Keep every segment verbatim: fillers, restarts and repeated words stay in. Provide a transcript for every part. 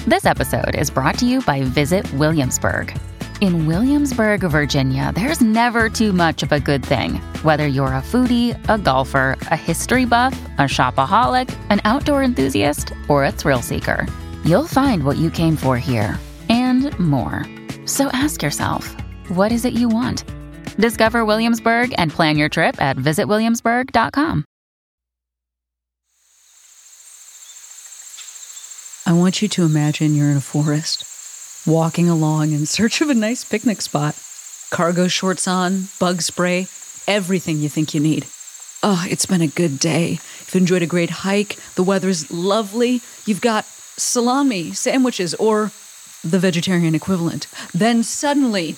This episode is brought to you by Visit Williamsburg. In Williamsburg, Virginia, there's never too much of a good thing. Whether you're a foodie, a golfer, a history buff, a shopaholic, an outdoor enthusiast, or a thrill seeker, you'll find what you came for here and more. So ask yourself, what is it you want? Discover Williamsburg and plan your trip at visit williamsburg dot com. I want you to imagine you're in a forest, walking along in search of a nice picnic spot. Cargo shorts on, bug spray, everything you think you need. Oh, it's been a good day. You've enjoyed a great hike. The weather's lovely. You've got salami, sandwiches, or the vegetarian equivalent. Then suddenly,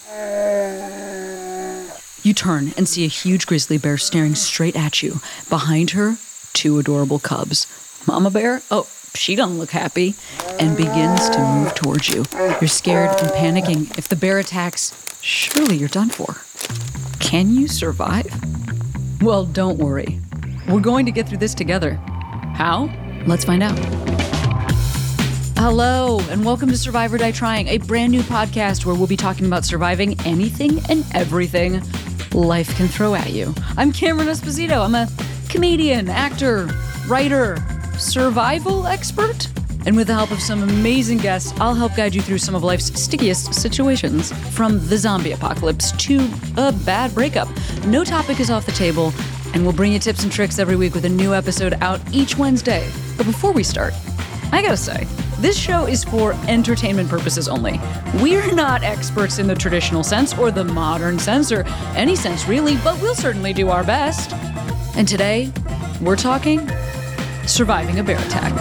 you turn and see a huge grizzly bear staring straight at you. Behind her, two adorable cubs. Mama bear? Oh, she doesn't look happy, and begins to move towards you. You're scared and panicking. If the bear attacks, surely you're done for. Can you survive? Well, don't worry. We're going to get through this together. How? Let's find out. Hello, and welcome to Survive or Die Trying, a brand new podcast where we'll be talking about surviving anything and everything life can throw at you. I'm Cameron Esposito. I'm a comedian, actor, writer, survival expert, and with the help of some amazing guests, I'll help guide you through some of life's stickiest situations, from the zombie apocalypse to a bad breakup. No topic is off the table, and we'll bring you tips and tricks every week with a new episode out each Wednesday. But before we start, I gotta say, this show is for entertainment purposes only. We're not experts in the traditional sense or the modern sense or any sense really, but we'll certainly do our best. And today, we're talking surviving a bear attack.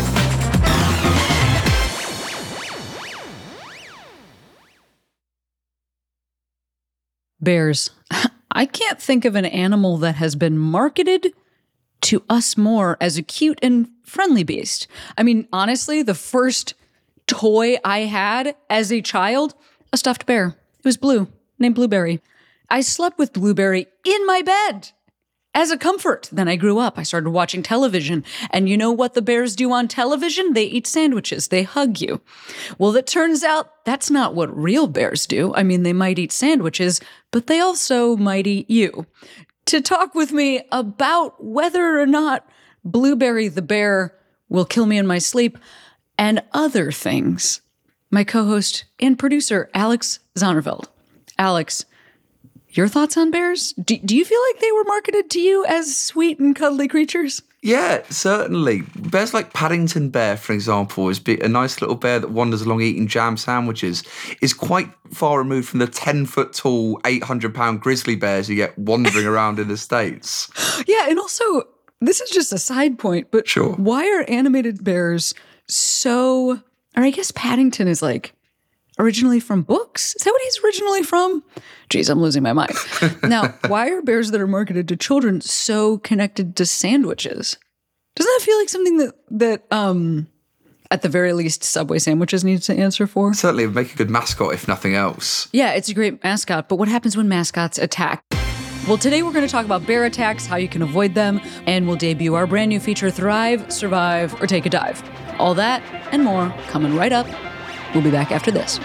Bears. I can't think of an animal that has been marketed to us more as a cute and friendly beast. I mean, honestly, the first toy I had as a child, a stuffed bear. It was blue, named Blueberry. I slept with Blueberry in my bed as a comfort. Then I grew up. I started watching television. And you know what the bears do on television? They eat sandwiches. They hug you. Well, it turns out that's not what real bears do. I mean, they might eat sandwiches, but they also might eat you. To talk with me about whether or not Blueberry the bear will kill me in my sleep and other things, my co-host and producer, Alex Zonderveld. Alex, your thoughts on bears? Do, do you feel like they were marketed to you as sweet and cuddly creatures? Yeah, certainly. Bears like Paddington Bear, for example, is a nice little bear that wanders along eating jam sandwiches, is quite far removed from the ten-foot-tall, eight hundred pound grizzly bears you get wandering around in the States. Yeah, and also, this is just a side point, but sure. Why are animated bears so... Or I guess Paddington is like... originally from books? Is that what he's originally from? Geez, I'm losing my mind. Now, why are bears that are marketed to children so connected to sandwiches? Doesn't that feel like something that, that um, at the very least, Subway sandwiches needs to answer for? Certainly, it would make a good mascot, if nothing else. Yeah, it's a great mascot, but what happens when mascots attack? Well, today we're going to talk about bear attacks, how you can avoid them, and we'll debut our brand new feature, Thrive, Survive, or Take a Dive. All that and more coming right up. We'll be back after this.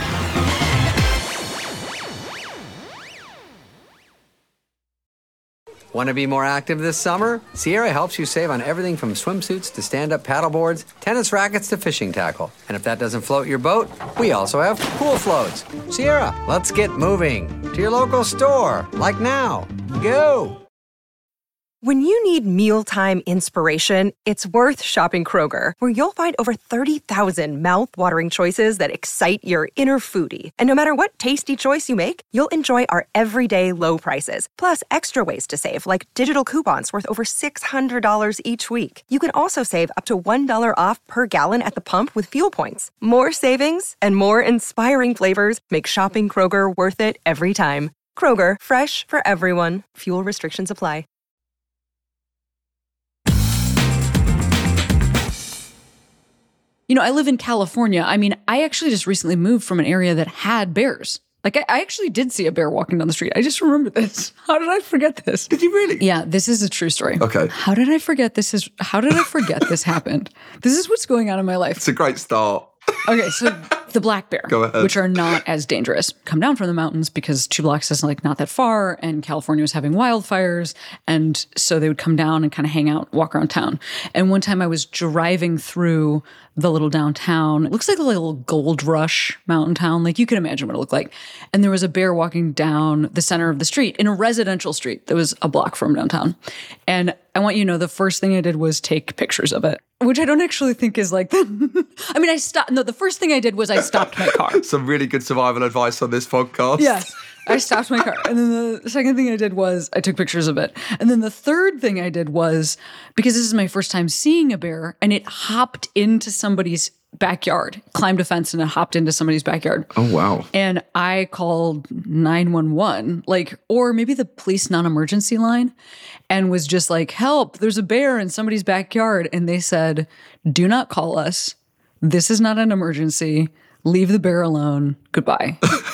Want to be more active this summer? Sierra helps you save on everything from swimsuits to stand-up paddleboards, tennis rackets to fishing tackle. And if that doesn't float your boat, we also have pool floats. Sierra, let's get moving to your local store, like now. Go! When you need mealtime inspiration, it's worth shopping Kroger, where you'll find over thirty thousand mouth-watering choices that excite your inner foodie. And no matter what tasty choice you make, you'll enjoy our everyday low prices, plus extra ways to save, like digital coupons worth over six hundred dollars each week. You can also save up to one dollar off per gallon at the pump with fuel points. More savings and more inspiring flavors make shopping Kroger worth it every time. Kroger, fresh for everyone. Fuel restrictions apply. You know, I live in California. I mean, I actually just recently moved from an area that had bears. Like, I, I actually did see a bear walking down the street. I just remember this. How did I forget this? Did you really? Yeah, this is a true story. Okay. How did I forget this is, how did I forget this happened? This is what's going on in my life. It's a great start. Okay, so the black bear, Go ahead. which are not as dangerous, come down from the mountains because two blocks is like not that far, and California was having wildfires, and so they would come down and kind of hang out, walk around town. And one time I was driving through the little downtown. It looks like a little gold rush mountain town, like you can imagine what it looked like. And there was a bear walking down the center of the street in a residential street that was a block from downtown. And I want you to know the first thing I did was take pictures of it, which I don't actually think is like the. I mean, I stopped. No, the first thing I did was I stopped my car. Some really good survival advice on this podcast. Yes. I stopped my car. And then the second thing I did was I took pictures of it. And then the third thing I did was, because this is my first time seeing a bear, and it hopped into somebody's backyard, climbed a fence and it hopped into somebody's backyard. Oh, wow. And I called nine one one, like, or maybe the police non-emergency line, and was just like, help, there's a bear in somebody's backyard. And they said, do not call us. This is not an emergency. Leave the bear alone. Goodbye.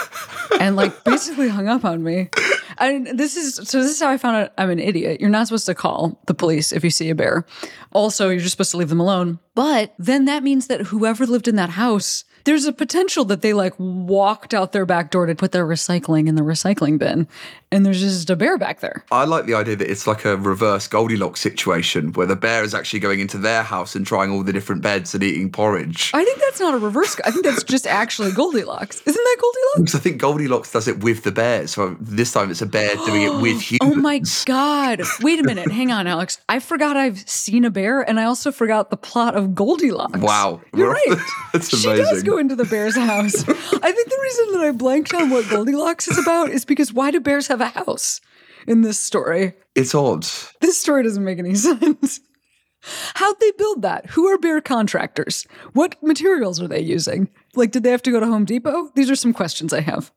And like basically hung up on me. And this is, so this is how I found out I'm an idiot. You're not supposed to call the police if you see a bear. Also, you're just supposed to leave them alone. But then that means that whoever lived in that house, there's a potential that they like walked out their back door to put their recycling in the recycling bin. And there's just a bear back there. I like the idea that it's like a reverse Goldilocks situation where the bear is actually going into their house and trying all the different beds and eating porridge. I think that's not a reverse. I think that's just actually Goldilocks. Isn't that Goldilocks? Because I think Goldilocks does it with the bears. So this time it's a bear doing it with humans. Oh my God. Wait a minute. Hang on, Alex. I forgot I've seen a bear, and I also forgot the plot of Goldilocks. Wow. You're right. That's She does amazing. go into the bear's house. I think the reason that I blanked on what Goldilocks is about is because why do bears have a house in this story? It's odd. This story doesn't make any sense. How'd they build that? Who are bear contractors? What materials are they using? Like, did they have to go to Home Depot? These are some questions I have.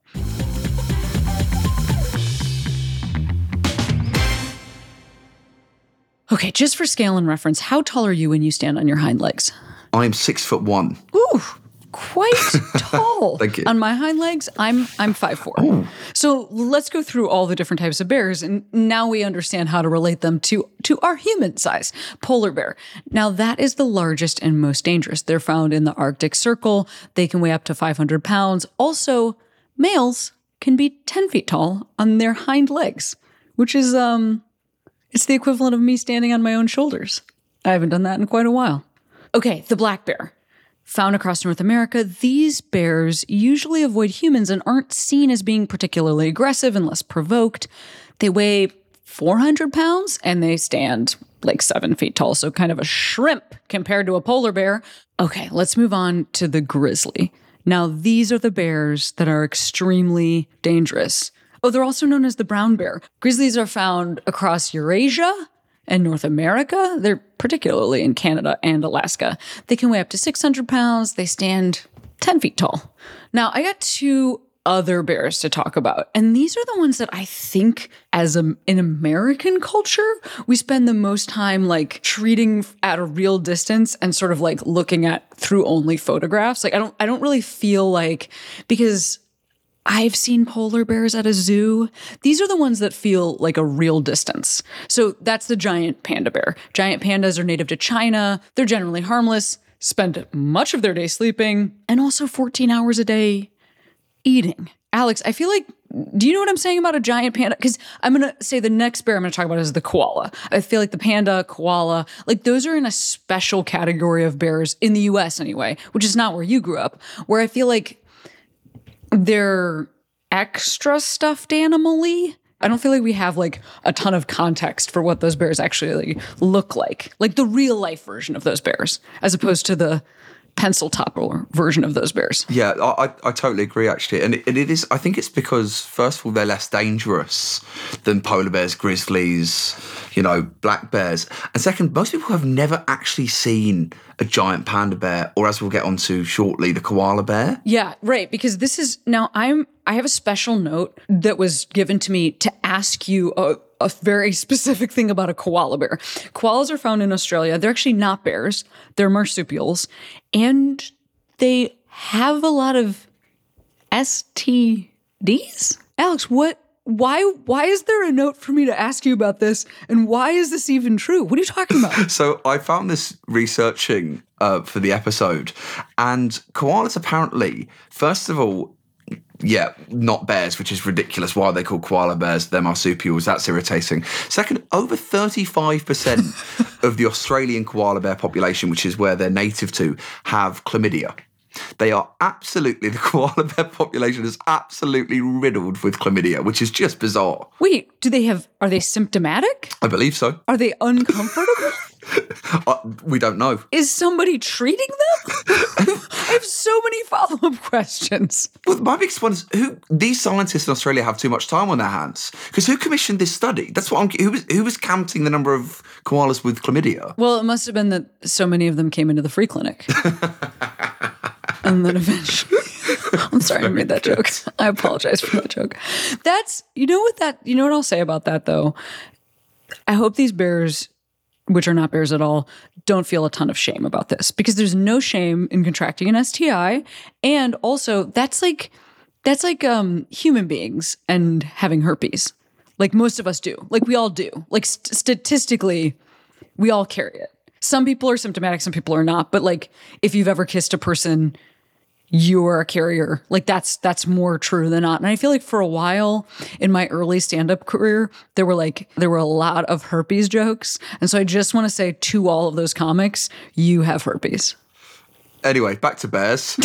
Okay, just for scale and reference, how tall are you when you stand on your hind legs? I'm six foot one. Ooh, quite tall. Thank you. On my hind legs, I'm I'm five foot four. Ooh. So let's go through all the different types of bears, and now we understand how to relate them to, to our human size. Polar bear. Now that is the largest and most dangerous. They're found in the Arctic Circle. They can weigh up to five hundred pounds. Also, males can be ten feet tall on their hind legs, which is, um, it's the equivalent of me standing on my own shoulders. I haven't done that in quite a while. Okay, the black bear. Found across North America, these bears usually avoid humans and aren't seen as being particularly aggressive unless provoked. They weigh four hundred pounds and they stand like seven feet tall, so kind of a shrimp compared to a polar bear. Okay, let's move on to the grizzly. Now, these are the bears that are extremely dangerous. Oh, they're also known as the brown bear. Grizzlies are found across Eurasia and North America. They're particularly in Canada and Alaska. They can weigh up to six hundred pounds. They stand ten feet tall. Now, I got two other bears to talk about, and these are the ones that I think as a, in American culture, we spend the most time like treating at a real distance and sort of like looking at through only photographs. Like I don't, I don't really feel like, because I've seen polar bears at a zoo. These are the ones that feel like a real distance. So that's the giant panda bear. Giant pandas are native to China. They're generally harmless, spend much of their day sleeping, and also fourteen hours a day eating. Alex, I feel like, do you know what I'm saying about a giant panda? Because I'm going to say the next bear I'm going to talk about is the koala. I feel like the panda, koala, like those are in a special category of bears in the U S anyway, which is not where you grew up, where I feel like they're extra stuffed animal-y. I don't feel like we have like a ton of context for what those bears actually look like. Like the real life version of those bears, as opposed to the pencil topper version of those bears. Yeah, I, I, I totally agree, actually. And it, and it is, I think it's because, first of all, they're less dangerous than polar bears, grizzlies, you know, black bears. And second, most people have never actually seen a giant panda bear, or as we'll get onto shortly, the koala bear. Yeah, right. Because this is, now I'm, I have a special note that was given to me to ask you a, a very specific thing about a koala bear. Koalas are found in Australia. They're actually not bears. They're marsupials. And they have a lot of S T Ds. Alex, what why why is there a note for me to ask you about this? And why is this even true? What are you talking about? So I found this researching uh, for the episode, and koalas apparently, first of all, yeah, not bears, which is ridiculous. Why are they called koala bears? They're marsupials. That's irritating. Second, over thirty-five percent of the Australian koala bear population, which is where they're native to, have chlamydia. They are absolutely, the koala bear population is absolutely riddled with chlamydia, which is just bizarre. Wait, do they have, are they symptomatic? I believe so. Are they uncomfortable? uh, we don't know. Is somebody treating them? I have so many follow-up questions. Well, my biggest one is, who, these scientists in Australia have too much time on their hands. Because who commissioned this study? That's what I'm, who was, who was counting the number of koalas with chlamydia? Well, it must have been that so many of them came into the free clinic. And then eventually, I'm sorry I made that joke. I apologize for that joke. That's, you know what that, you know what I'll say about that though? I hope these bears, which are not bears at all, don't feel a ton of shame about this, because there's no shame in contracting an S T I. And also that's like, that's like um, human beings and having herpes. Like most of us do. Like we all do. Like st- statistically, we all carry it. Some people are symptomatic, some people are not. But like if you've ever kissed a person, you're a carrier. Like that's that's more true than not. And I feel like for a while in my early stand-up career, there were like there were a lot of herpes jokes. And so I just want to say to all of those comics, you have herpes. Anyway, back to bears.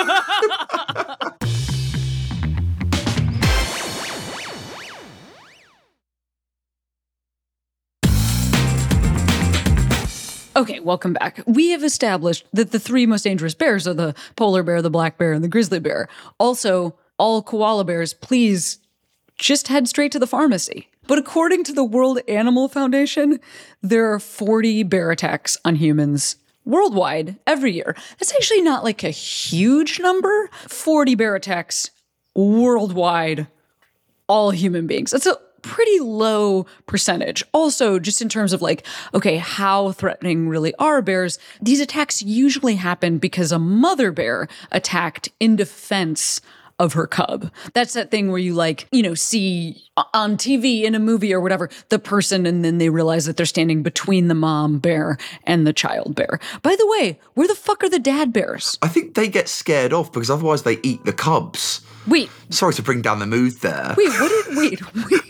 Okay, welcome back. We have established that the three most dangerous bears are the polar bear, the black bear, and the grizzly bear. Also, all koala bears, please just head straight to the pharmacy. But according to the World Animal Foundation, there are forty bear attacks on humans worldwide every year. That's actually not like a huge number. forty bear attacks worldwide, all human beings. That's a pretty low percentage. Also, just in terms of like, okay, how threatening really are bears? These attacks usually happen because a mother bear attacked in defense of her cub. That's that thing where you like, you know, see on T V in a movie or whatever, the person, and then they realize that they're standing between the mom bear and the child bear. By the way, where the fuck are the dad bears? I think they get scared off because otherwise they eat the cubs. Wait. Sorry to bring down the mood there. Wait, what did, wait, wait.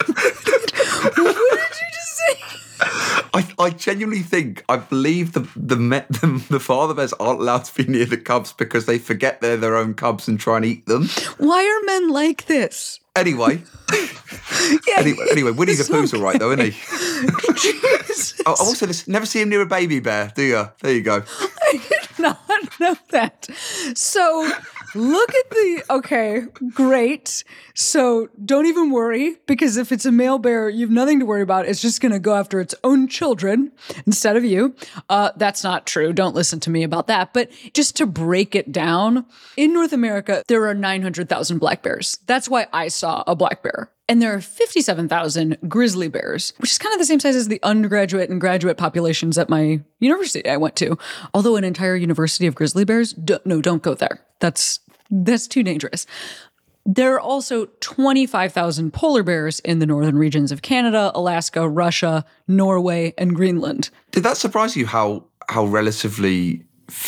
What did you just say? I, I genuinely think, I believe the the, me, the the father bears aren't allowed to be near the cubs because they forget they're their own cubs and try and eat them. Why are men like this? Anyway. Yeah, anyway, anyway, Winnie the Pooh's okay. all right though, isn't he? Jesus. Oh, also, this, never see him near a baby bear, do you? There you go. I did not know that. So look at the, okay, great. So don't even worry, because if it's a male bear, you have nothing to worry about. It's just going to go after its own children instead of you. Uh, that's not true. Don't listen to me about that. But just to break it down, in North America, there are nine hundred thousand black bears. That's why I saw a black bear. And there are fifty-seven thousand grizzly bears, which is kind of the same size as the undergraduate and graduate populations at my university I went to. Although an entire university of grizzly bears, d- no, don't go there. That's that's too dangerous. There are also twenty-five thousand polar bears in the northern regions of Canada, Alaska, Russia, Norway, and Greenland. Did that surprise you how how relatively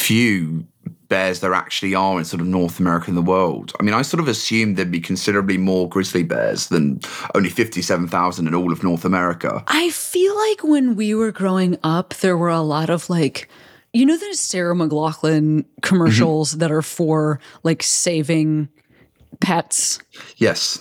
few bears there actually are in sort of North America and the world? I mean, I sort of assumed there'd be considerably more grizzly bears than only fifty-seven thousand in all of North America. I feel like when we were growing up, there were a lot of like, you know, there's Sarah McLachlan commercials mm-hmm. that are for like saving pets. Yes.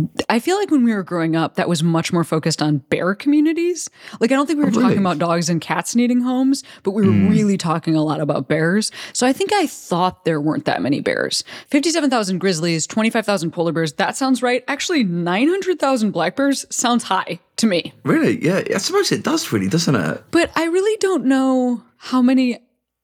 I feel like when we were growing up, that was much more focused on bear communities. Like, I don't think we were really? talking about dogs and cats needing homes, but we were mm. really talking a lot about bears. So I think I thought there weren't that many bears. fifty-seven thousand grizzlies, twenty-five thousand polar bears. That sounds right. Actually, nine hundred thousand black bears sounds high to me. Really? Yeah, I suppose it does really, doesn't it? But I really don't know how many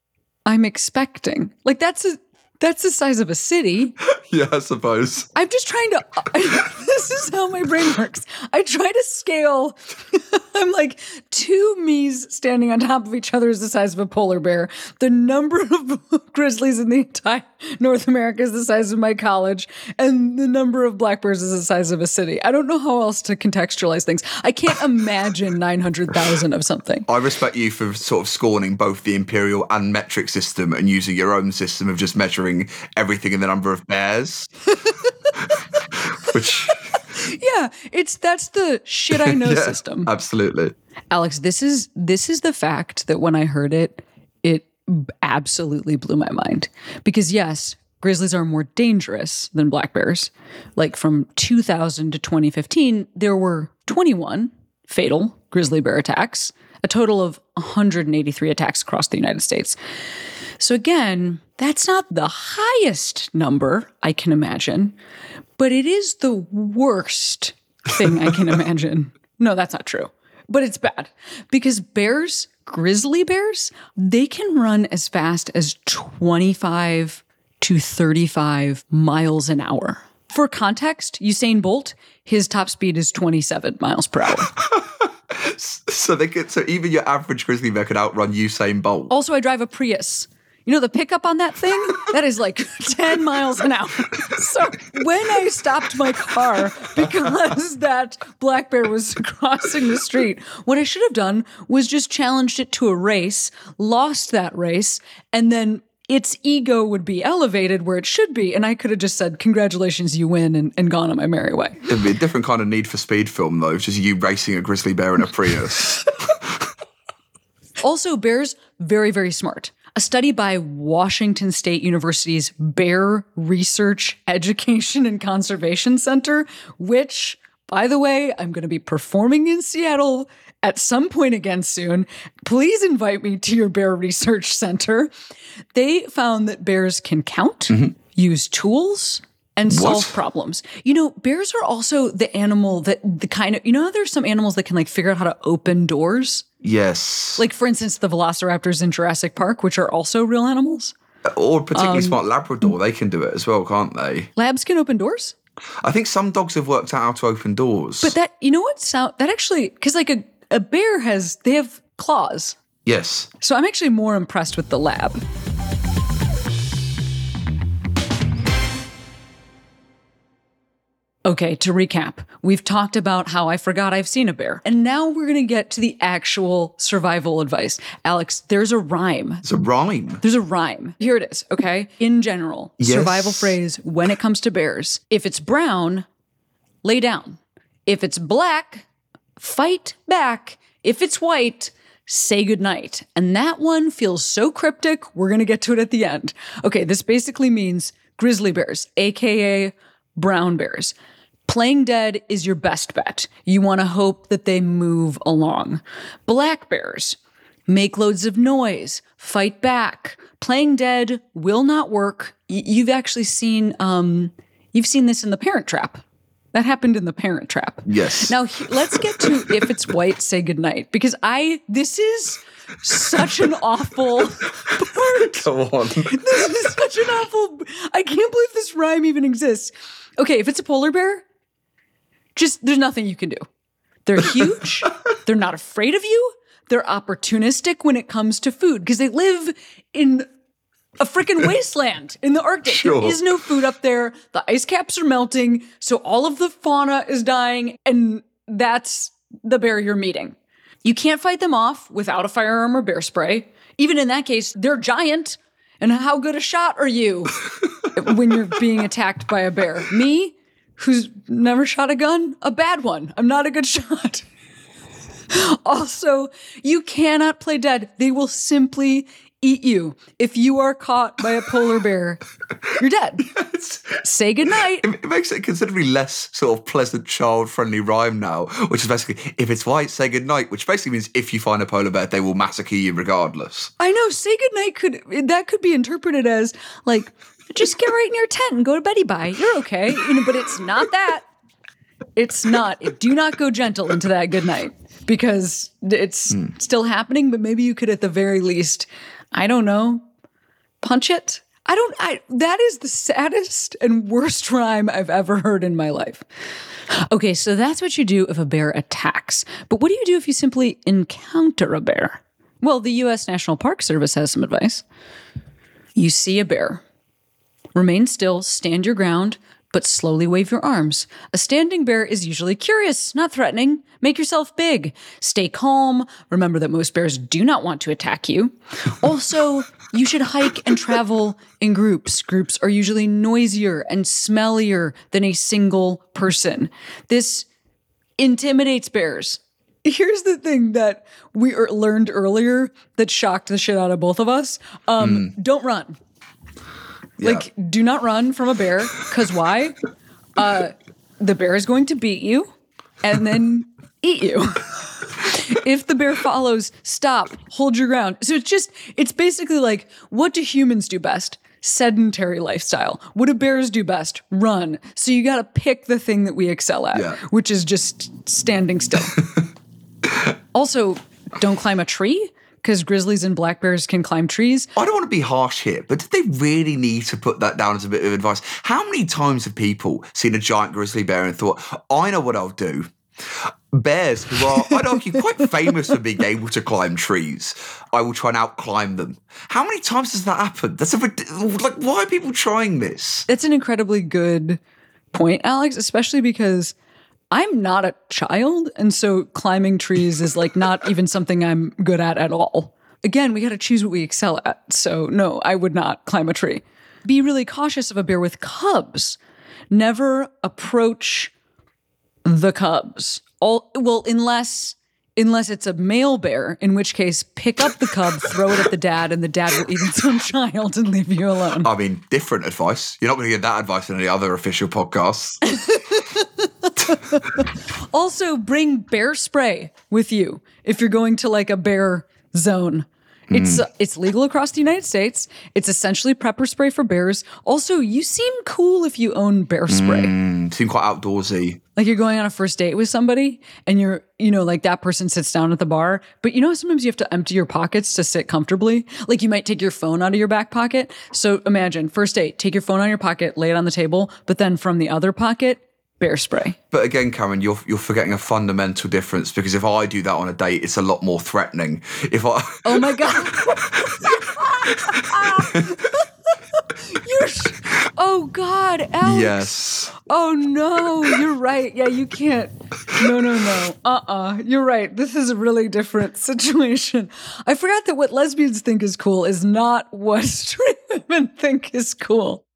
I'm expecting. Like, that's a... That's the size of a city. Yeah, I suppose. I'm just trying to, this is how my brain works. I try to scale I'm like, two me's standing on top of each other is the size of a polar bear. The number of grizzlies in the entire North America is the size of my college. And the number of black bears is the size of a city. I don't know how else to contextualize things. I can't imagine nine hundred thousand of something. I respect you for sort of scorning both the imperial and metric system and using your own system of just measuring everything in the number of bears. Which... Yeah, it's that's the shit I know yeah, system. Absolutely. Alex, this is this is the fact that when I heard it, it absolutely blew my mind. Because yes, grizzlies are more dangerous than black bears. Like from two thousand to twenty fifteen, there were twenty-one fatal grizzly bear attacks, a total of one hundred eighty-three attacks across the United States. So again, that's not the highest number I can imagine, but it is the worst thing I can imagine. No, that's not true. But it's bad because bears, grizzly bears, they can run as fast as twenty-five to thirty-five miles an hour. For context, Usain Bolt, his top speed is twenty-seven miles per hour. So they could, so even your average grizzly bear could outrun Usain Bolt. Also, I drive a Prius. You know the pickup on that thing? That is like ten miles an hour. So when I stopped my car because that black bear was crossing the street, what I should have done was just challenged it to a race, lost that race, and then its ego would be elevated where it should be, and I could have just said, congratulations, you win, and, and gone on my merry way. It'd be a different kind of Need for Speed film, though, just you racing a grizzly bear in a Prius. Also, bears, very, very smart. A study by Washington State University's Bear Research, Education, and Conservation Center, which, by the way, I'm going to be performing in Seattle at some point again soon. Please invite me to your Bear Research Center. They found that bears can count, mm-hmm. use tools, and solve what? problems. You know, bears are also the animal that the kind of, you know how there's some animals that can like figure out how to open doors? Yes. Like, for instance, the velociraptors in Jurassic Park, which are also real animals. Or particularly um, smart Labrador, they can do it as well, can't they? Labs can open doors? I think some dogs have worked out how to open doors. But that, you know what, sound, that actually, because like a, a bear has, they have claws. Yes. So I'm actually more impressed with the lab. Okay, to recap, we've talked about how I forgot I've seen a bear. And now we're going to get to the actual survival advice. Alex, there's a rhyme. It's a rhyme. There's a rhyme. Here it is, okay? In general, yes. Survival phrase when it comes to bears. If it's brown, lay down. If it's black, fight back. If it's white, say goodnight. And that one feels so cryptic, we're going to get to it at the end. Okay, this basically means grizzly bears, A K A brown bears. Playing dead is your best bet. You want to hope that they move along. Black bears, make loads of noise, fight back. Playing dead will not work. Y- you've actually seen, um, you've seen this in The Parent Trap. That happened in The Parent Trap. Yes. Now he, let's get to if it's white, say goodnight, because I this is such an awful part. Go on. This is such an awful. I can't believe this rhyme even exists. Okay, if it's a polar bear, just there's nothing you can do. They're huge. They're not afraid of you. They're opportunistic when it comes to food because they live in a freaking wasteland in the Arctic. Sure. There is no food up there. The ice caps are melting, so all of the fauna is dying, and that's the bear you're meeting. You can't fight them off without a firearm or bear spray. Even in that case, they're giant. And how good a shot are you when you're being attacked by a bear? Me, who's never shot a gun? A bad one. I'm not a good shot. Also, you cannot play dead. They will simply eat you. If you are caught by a polar bear, you're dead. Say goodnight. It, it makes it a considerably less sort of pleasant, child-friendly rhyme now, which is basically, if it's white, say goodnight, which basically means if you find a polar bear, they will massacre you regardless. I know, say goodnight could, that could be interpreted as, like, just get right in your tent and go to beddy bye. You're okay. You know, but it's not that. It's not. Do not go gentle into that goodnight because it's mm. still happening, but maybe you could at the very least, I don't know, punch it? I don't, I, that is the saddest and worst rhyme I've ever heard in my life. Okay, so that's what you do if a bear attacks. But what do you do if you simply encounter a bear? Well, the U S National Park Service has some advice. You see a bear. Remain still, stand your ground, but slowly wave your arms. A standing bear is usually curious, not threatening. Make yourself big. Stay calm. Remember that most bears do not want to attack you. Also, you should hike and travel in groups. Groups are usually noisier and smellier than a single person. This intimidates bears. Here's the thing that we er- learned earlier that shocked the shit out of both of us. Um, mm. Don't run. Yeah. Like, do not run from a bear, because why? Uh, the bear is going to beat you and then eat you. If the bear follows, stop, hold your ground. So it's just, it's basically like, what do humans do best? Sedentary lifestyle. What do bears do best? Run. So you got to pick the thing that we excel at, yeah. which is just standing still. Also, don't climb a tree, because grizzlies and black bears can climb trees. I don't want to be harsh here, but did they really need to put that down as a bit of advice? How many times have people seen a giant grizzly bear and thought, I know what I'll do? Bears, who are, I'd argue, quite famous for being able to climb trees, I will try and out-climb them. How many times does that happen? That's a, like, why are people trying this? That's an incredibly good point, Alex, especially because I'm not a child, and so climbing trees is like not even something I'm good at at all. Again, we got to choose what we excel at. So no, I would not climb a tree. Be really cautious of a bear with cubs. Never approach the cubs. All well, unless unless it's a male bear, in which case pick up the cub, throw it at the dad, and the dad will eat its own child and leave you alone. I mean, different advice. You're not going to get that advice in any other official podcasts. Also, bring bear spray with you if you're going to like a bear zone. It's uh, it's legal across the United States. It's essentially pepper spray for bears. Also, you seem cool if you own bear spray. Mm, seem quite outdoorsy. Like you're going on a first date with somebody and you're, you know, like that person sits down at the bar, but you know, sometimes you have to empty your pockets to sit comfortably. Like you might take your phone out of your back pocket. So imagine first date, take your phone out of your pocket, lay it on the table, but then from the other pocket, bear spray. But again, Karen, you're you're forgetting a fundamental difference, because if I do that on a date, it's a lot more threatening. If I Oh my God. You're sh- Oh God, Alex. Yes. Oh no, you're right. Yeah, you can't. No, no, no. Uh-uh. You're right. This is a really different situation. I forgot that what lesbians think is cool is not what straight women think is cool.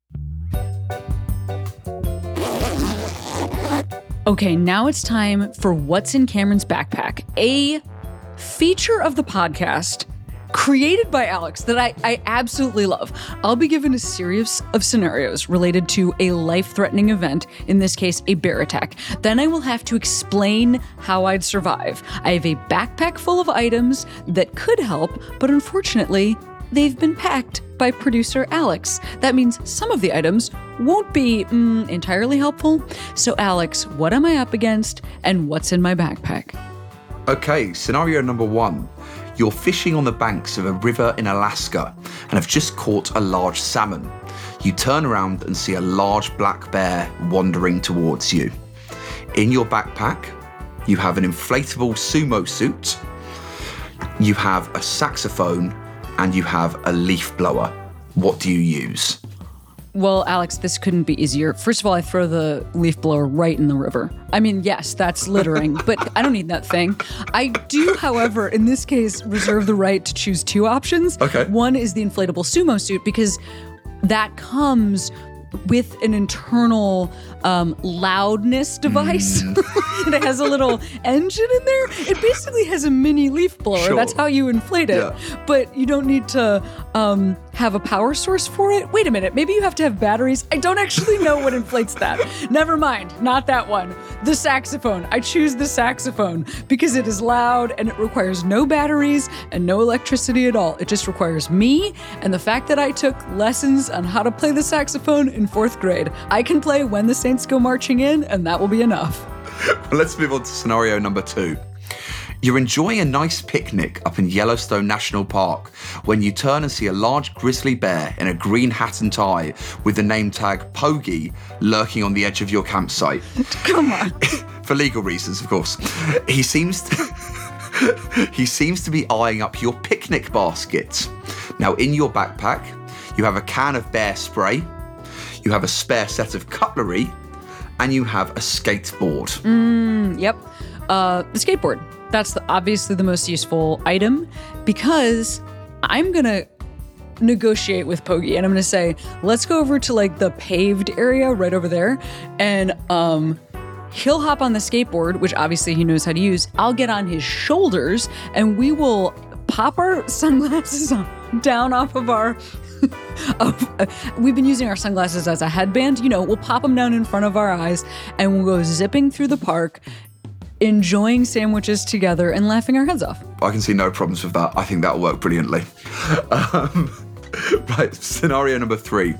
Okay, now it's time for What's in Cameron's Backpack, a feature of the podcast created by Alex that I, I absolutely love. I'll be given a series of scenarios related to a life-threatening event, in this case, a bear attack. Then I will have to explain how I'd survive. I have a backpack full of items that could help, but unfortunately, they've been packed by producer Alex. That means some of the items won't be mm, entirely helpful. So Alex, what am I up against and what's in my backpack? Okay, scenario number one. You're fishing on the banks of a river in Alaska and have just caught a large salmon. You turn around and see a large black bear wandering towards you. In your backpack, you have an inflatable sumo suit, you have a saxophone, and you have a leaf blower. What do you use? Well, Alex, this couldn't be easier. First of all, I throw the leaf blower right in the river. I mean, yes, that's littering, but I don't need that thing. I do, however, in this case, reserve the right to choose two options. Okay. One is the inflatable sumo suit, because that comes with an internal um, loudness device. Mm. It has a little engine in there. It basically has a mini leaf blower. Sure. That's how you inflate it. Yeah. But you don't need to um, have a power source for it. Wait a minute. Maybe you have to have batteries. I don't actually know what inflates that. Never mind. Not that one. The saxophone. I choose the saxophone because it is loud and it requires no batteries and no electricity at all. It just requires me and the fact that I took lessons on how to play the saxophone in fourth grade. I can play When the Saints Go Marching In, and that will be enough. Well, let's move on to scenario number two. You're enjoying a nice picnic up in Yellowstone National Park when you turn and see a large grizzly bear in a green hat and tie with the name tag Pogie lurking on the edge of your campsite. Come on. For legal reasons, of course. He seems to, he seems to be eyeing up your picnic basket. Now, in your backpack, you have a can of bear spray, you have a spare set of cutlery, and you have a skateboard. Mm, yep. Uh, the skateboard. That's the, obviously the most useful item because I'm going to negotiate with Pogie and I'm going to say, let's go over to like the paved area right over there. And um, he'll hop on the skateboard, which obviously he knows how to use. I'll get on his shoulders and we will pop our sunglasses on, down off of our... of, uh, we've been using our sunglasses as a headband. You know, we'll pop them down in front of our eyes and we'll go zipping through the park, enjoying sandwiches together and laughing our heads off. I can see no problems with that. I think that'll work brilliantly. Um, right, scenario number three.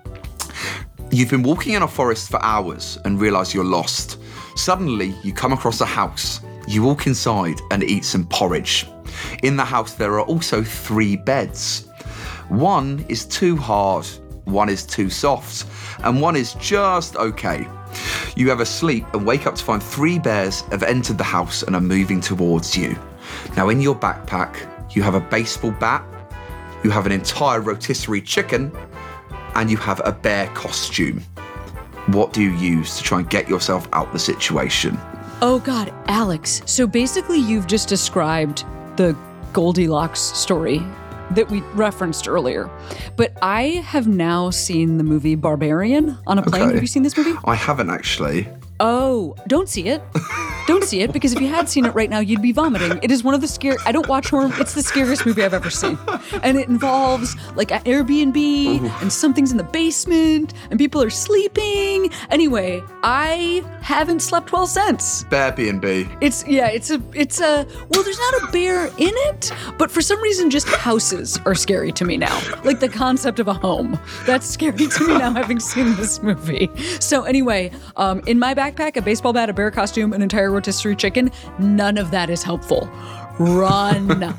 You've been walking in a forest for hours and realise you're lost. Suddenly, you come across a house. You walk inside and eat some porridge. In the house, there are also three beds. One is too hard, one is too soft, and one is just okay. You have a sleep and wake up to find three bears have entered the house and are moving towards you. Now in your backpack, you have a baseball bat, you have an entire rotisserie chicken, and you have a bear costume. What do you use to try and get yourself out the situation? Oh God, Alex. So basically you've just described the Goldilocks story that we referenced earlier. But I have now seen the movie Barbarian on a plane. Okay. Have you seen this movie? I haven't actually. Oh, don't see it. Don't see it, because if you had seen it right now, you'd be vomiting. It is one of the scary... I don't watch horror. It's the scariest movie I've ever seen. And it involves, like, an Airbnb, Ooh. and something's in the basement, and people are sleeping. Anyway, I haven't slept well since. Bear B and B. It's, yeah, it's a... It's a... Well, there's not a bear in it, but for some reason, just houses are scary to me now. Like, the concept of a home. That's scary to me now, having seen this movie. So anyway, um, in my backpack, a baseball bat, a bear costume, an entire rotisserie chicken. None of that is helpful. Run.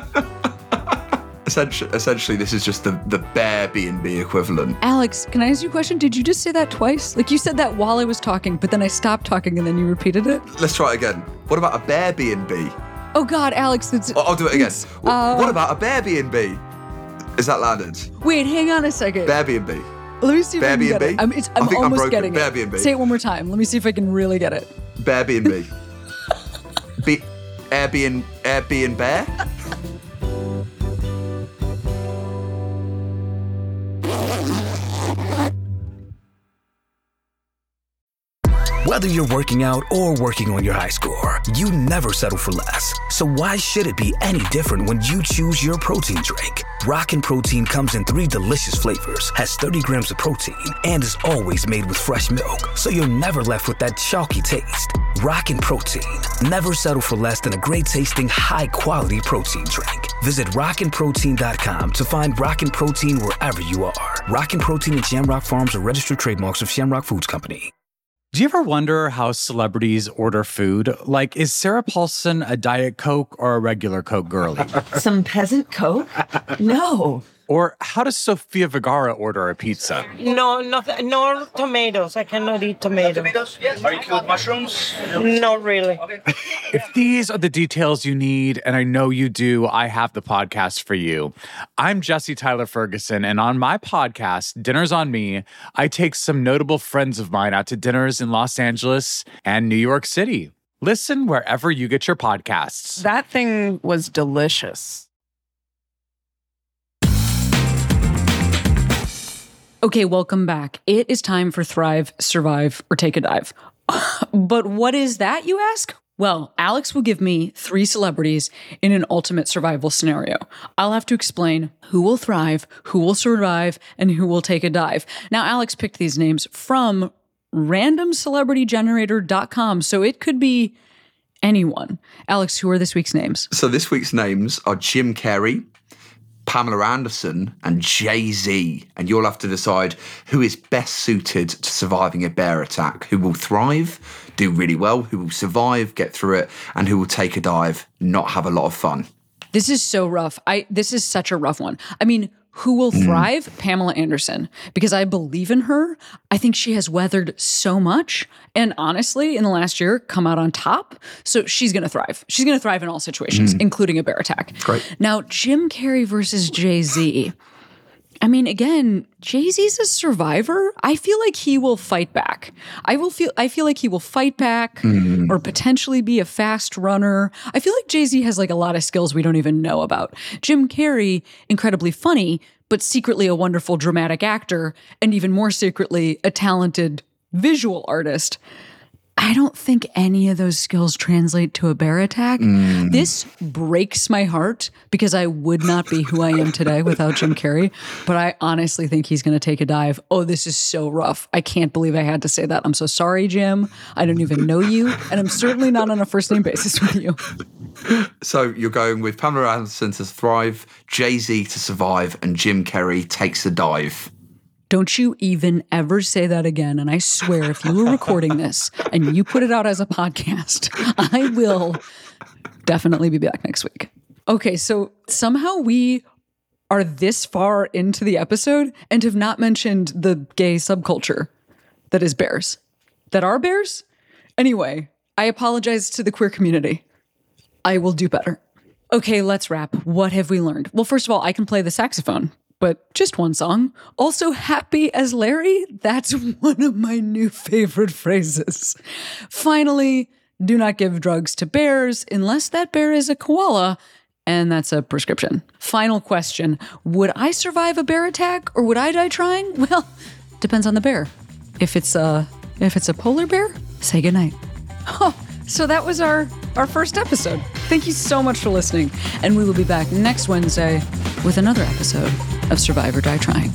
essentially, essentially, this is just the, the bear B and B equivalent. Alex, can I ask you a question? Did you just say that twice? Like you said that while I was talking, but then I stopped talking and then you repeated it? Let's try it again. What about a bear B and B? Oh God, Alex, that's... I'll, I'll do it again. Uh, what about a bear B and B? Is that landed? Wait, hang on a second. Bear B and B. Let me see if Bear I can B get and B? it. I'm, it's, I'm I think I'm almost broken. getting Bear it. B and B. Say it one more time. Let me see if I can really get it. Bear B and B. B, Airbnb, Airbnb Bear? Whether you're working out or working on your high score, you never settle for less. So why should it be any different when you choose your protein drink? Rockin' Protein comes in three delicious flavors, has thirty grams of protein, and is always made with fresh milk, so you're never left with that chalky taste. Rockin' Protein. Never settle for less than a great-tasting, high-quality protein drink. Visit rockin protein dot com to find Rockin' Protein wherever you are. Rockin' Protein and Shamrock Farms are registered trademarks of Shamrock Foods Company. Do you ever wonder how celebrities order food? Like, is Sarah Paulson a Diet Coke or a regular Coke girlie? Some peasant Coke? No. Or how does Sofia Vergara order a pizza? No, no, no tomatoes. I cannot eat tomatoes. Tomatoes? Yes. Are you cool with mushrooms? Not really. If these are the details you need, and I know you do, I have the podcast for you. I'm Jesse Tyler Ferguson, and on my podcast, Dinners on Me, I take some notable friends of mine out to dinners in Los Angeles and New York City. Listen wherever you get your podcasts. That thing was delicious. Okay, welcome back. It is time for Thrive, Survive, or Take a Dive. But what is that, you ask? Well, Alex will give me three celebrities in an ultimate survival scenario. I'll have to explain who will thrive, who will survive, and who will take a dive. Now, Alex picked these names from random celebrity generator dot com, so it could be anyone. Alex, who are this week's names? So this week's names are Jim Carrey, Pamela Anderson, and Jay-Z. And you'll have to decide who is best suited to surviving a bear attack, who will thrive, do really well, who will survive, get through it, and who will take a dive, not have a lot of fun. This is so rough. I this is such a rough one. I mean, who will thrive? Mm. Pamela Anderson, because I believe in her. I think she has weathered so much and honestly, in the last year, come out on top. So she's going to thrive. She's going to thrive in all situations, mm. including a bear attack. Great. Now, Jim Carrey versus Jay-Z. I mean, again, Jay-Z's a survivor. I feel like he will fight back. I will feel. I feel like he will fight back mm. or potentially be a fast runner. I feel like Jay-Z has like a lot of skills we don't even know about. Jim Carrey, incredibly funny, but secretly a wonderful dramatic actor, and even more secretly, a talented visual artist. I don't think any of those skills translate to a bear attack. Mm. This breaks my heart because I would not be who I am today without Jim Carrey. But I honestly think he's going to take a dive. Oh, this is so rough. I can't believe I had to say that. I'm so sorry, Jim. I don't even know you. And I'm certainly not on a first name basis with you. So you're going with Pamela Anderson to thrive, Jay-Z to survive, and Jim Carrey takes a dive. Don't you even ever say that again. And I swear, if you were recording this and you put it out as a podcast, I will definitely be back next week. Okay, so somehow we are this far into the episode and have not mentioned the gay subculture that is bears. That are bears? Anyway, I apologize to the queer community. I will do better. Okay, let's wrap. What have we learned? Well, first of all, I can play the saxophone. But just one song. Also, happy as Larry, that's one of my new favorite phrases. Finally, do not give drugs to bears unless that bear is a koala, and that's a prescription. Final question, would I survive a bear attack or would I die trying? Well, depends on the bear. If it's a, if it's a polar bear, say goodnight. Oh, so that was our, our first episode. Thank you so much for listening, and we will be back next Wednesday with another episode of Survive or Die Trying.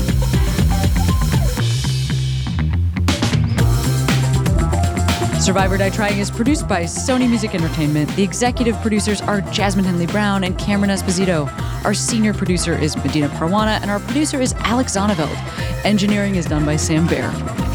Survive or Die Trying is produced by Sony Music Entertainment. The executive producers are Jasmine Henley Brown and Cameron Esposito. Our senior producer is Medina Parwana, and our producer is Alex Zonneveld. Engineering is done by Sam Baer.